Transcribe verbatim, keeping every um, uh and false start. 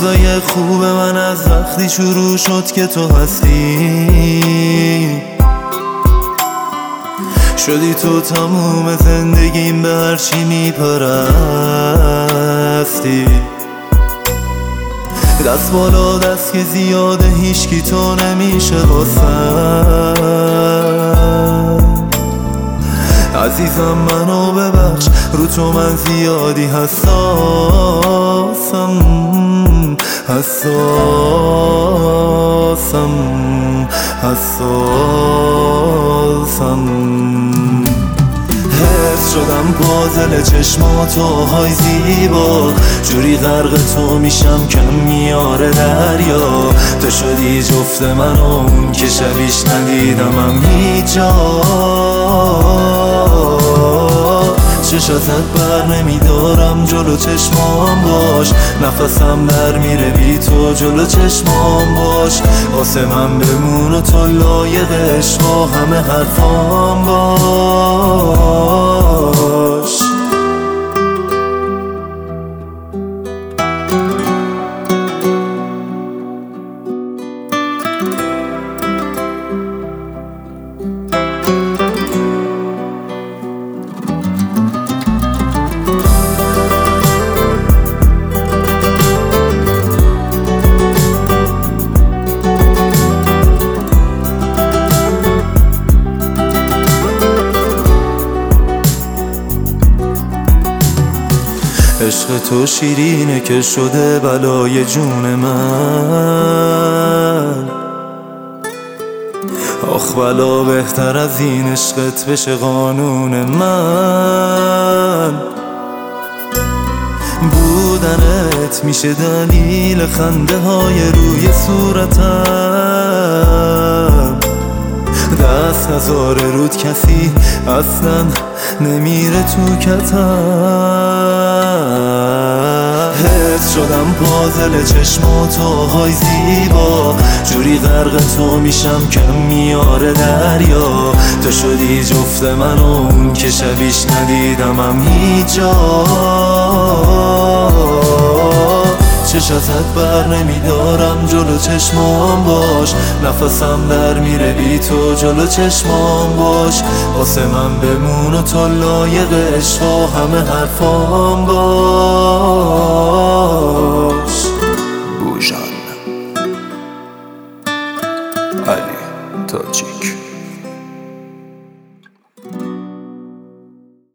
روزای خوب من از وقتی شروع شد که تو هستی، شدی تو تموم زندگیم، به هرچی میپرستی. دست بالا دست که زیاده هیچکی تو نمیشه واسم. عزیزم منو ببخش، رو تو من زیادی حساسم، حساسم، حساسم. حس شدم پازل چشماتو های زیبا، جوری غرق تو میشم کم میاره دریا. تو شدی جفت من و اون که شبیش ندیدمم هیچ جا. چشاتت بر نمیدارم جلو چشمام باش، نفسم در میره بی تو جلو چشمام باش. واسه من بمون و تو لایق عشق و همه حرفام باش. عشق تو شیرینه که شده بلای جون من. آخ بلا بهتر از این عشقت بشه قانون من. بودنت میشه دلیل خنده های روی صورتم. دست نذاره رود کسی اصلا نمیره تو کتم. حس شدم پازل چشماتو های زیبا، جوری غرق تو میشم کم میاره دریا. تو شدی جفت من و اون که شبیش ندیدمم هیچ جا. چشاتت بر نمیدارم جلو چشمام باش، نفسم در میره بی تو جلو چشمام باش. واسه من بمون و تو لایق عشق و همه حرفام باش.